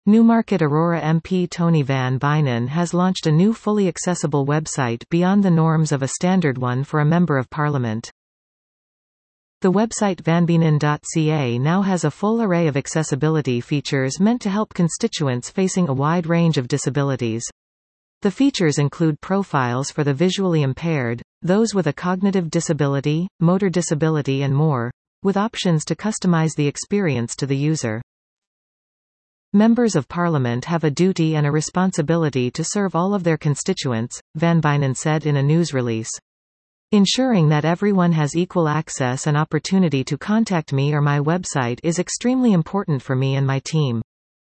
Newmarket Aurora MP Tony Van Bynen has launched a new fully accessible website beyond the norms of a standard one for a Member of Parliament. The website vanbynen.ca now has a full array of accessibility features meant to help constituents facing a wide range of disabilities. The features include profiles for the visually impaired, those with a cognitive disability, motor disability and more, with options to customize the experience to the user. Members of Parliament have a duty and a responsibility to serve all of their constituents, Van Bynen said in a news release. Ensuring that everyone has equal access and opportunity to contact me or my website is extremely important for me and my team.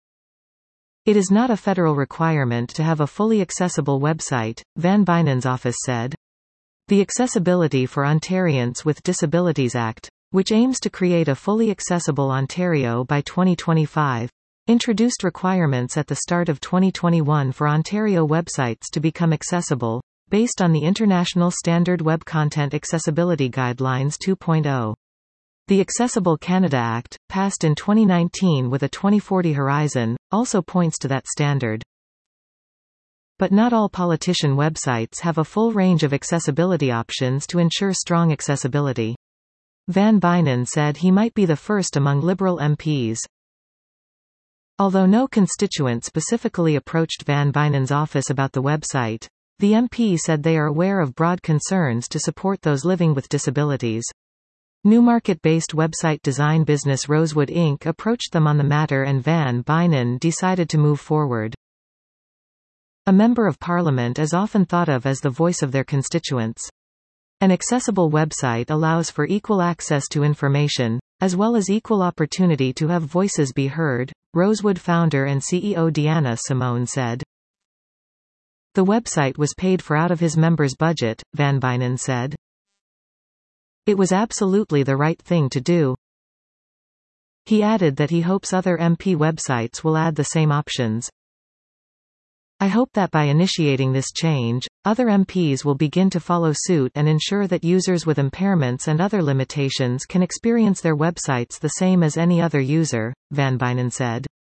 It is not a federal requirement to have a fully accessible website, Van Bynen's office said. The Accessibility for Ontarians with Disabilities Act, which aims to create a fully accessible Ontario by 2025, introduced requirements at the start of 2021 for Ontario websites to become accessible, based on the International Standard Web Content Accessibility Guidelines 2.0. The Accessible Canada Act, passed in 2019 with a 2040 horizon, also points to that standard. But not all politician websites have a full range of accessibility options to ensure strong accessibility. Van Bynen said he might be the first among Liberal MPs. Although no constituent specifically approached Van Bynen's office about the website, the MP said they are aware of broad concerns to support those living with disabilities. Newmarket-based website design business Rosewood Inc. approached them on the matter and Van Bynen decided to move forward. A Member of Parliament is often thought of as the voice of their constituents. An accessible website allows for equal access to information, as well as equal opportunity to have voices be heard, Rosewood founder and CEO Deanna Simone said. The website was paid for out of his members' budget, Van Bynen said. It was absolutely the right thing to do. He added that he hopes other MP websites will add the same options. I hope that by initiating this change, other MPs will begin to follow suit and ensure that users with impairments and other limitations can experience their websites the same as any other user, Van Bynen said.